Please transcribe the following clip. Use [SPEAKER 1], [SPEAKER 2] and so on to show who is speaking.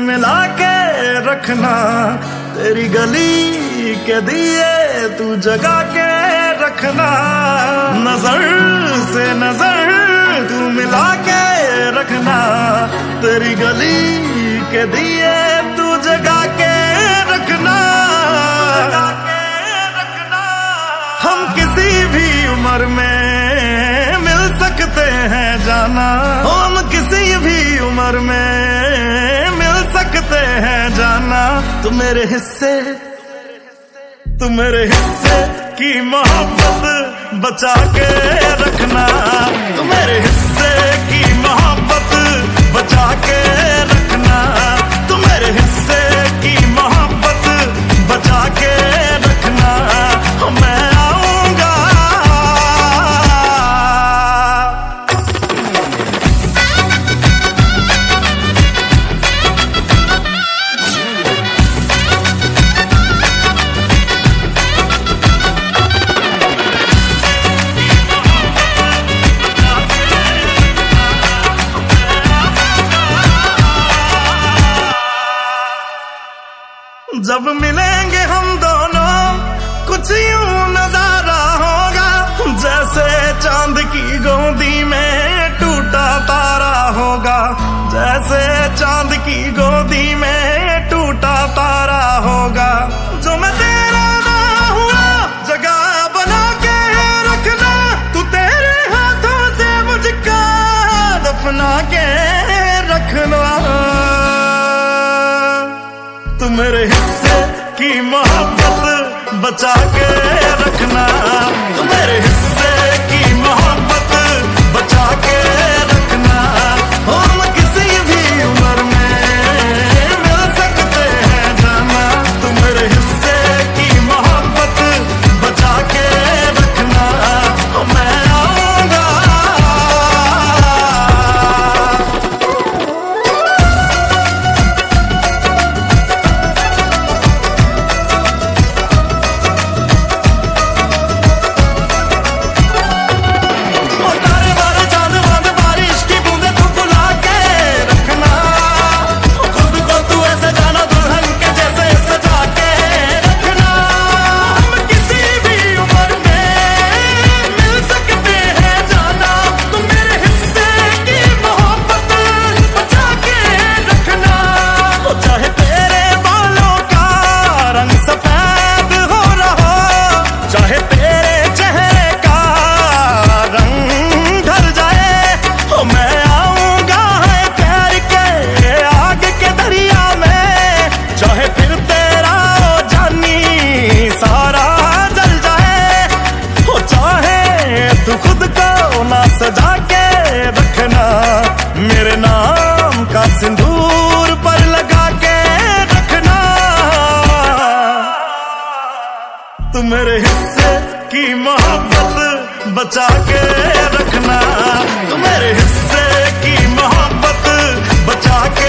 [SPEAKER 1] मिला के रखना, तेरी गली के दिए तू जगा के रखना। नजर से नजर तू मिला के रखना, तेरी गली के दिए तू जगा के रखना। हम किसी भी उम्र में मिल सकते हैं जाना, हम किसी भी उम्र में मिल सकते हैं जाना। तू मेरे हिस्से की मोहब्बत बचा के रखना, तू मेरे हिस्से की मोहब्बत बचा के रखना, तू मेरे हिस्से की मोहब्बत बचा के रखना। मैं जब मिलेंगे हम दोनों कुछ यूं नजारा होगा, जैसे चांद की गोदी में टूटा तारा होगा, जैसे चांद की गोदी में टूटा तारा होगा। जो मैं तेरा ना हुआ जगह बना के रखना, तू तेरे हाथों से मुझको दफना के रखना। तू मेरे हिस्से की मोहब्बत बचा के रखना, तू मेरे हिस्से की मोहब्बत बचा के रखना। हम किसी भी उम्र में मिल सकते हैं जाना, तू मेरे हिस्से की मोहब्बत बचा के रखना। मैं आऊंगा। सजा के रखना, मेरे नाम का सिंदूर पर लगा के रखना। तू मेरे हिस्से की मोहब्बत बचा के रखना, तू मेरे हिस्से की मोहब्बत बचा के